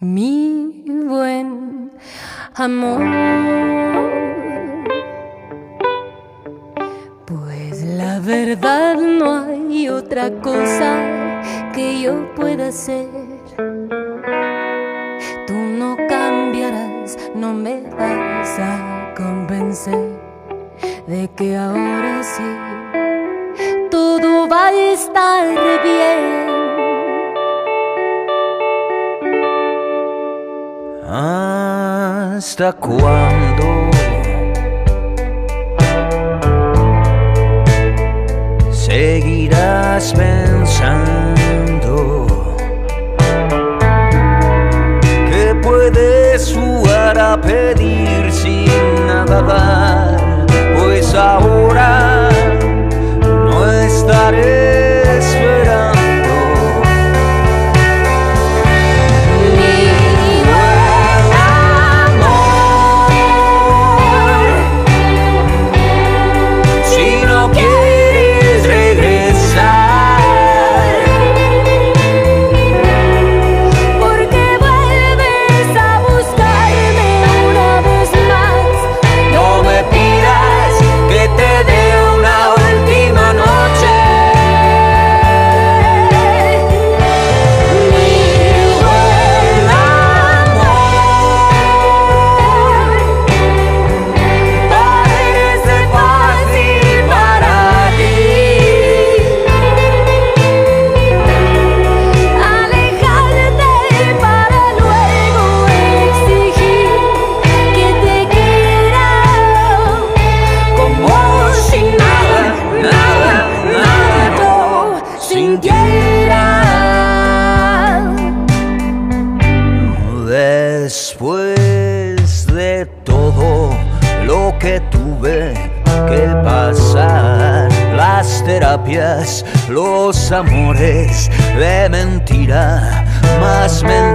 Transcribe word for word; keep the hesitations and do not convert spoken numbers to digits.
mi buen amor. Pues la verdad no hay otra cosa que yo pueda hacer. Tú no cambiarás, no me vas a convencer de que ahora sí todo va a estar bien. ¿Hasta cuándo seguirás pensando que puedes jugar a pedir sin nada dar? Pues ahora no estaré esperando. Después de todo lo que tuve que pasar, las terapias, los amores de mentira, más mentiras.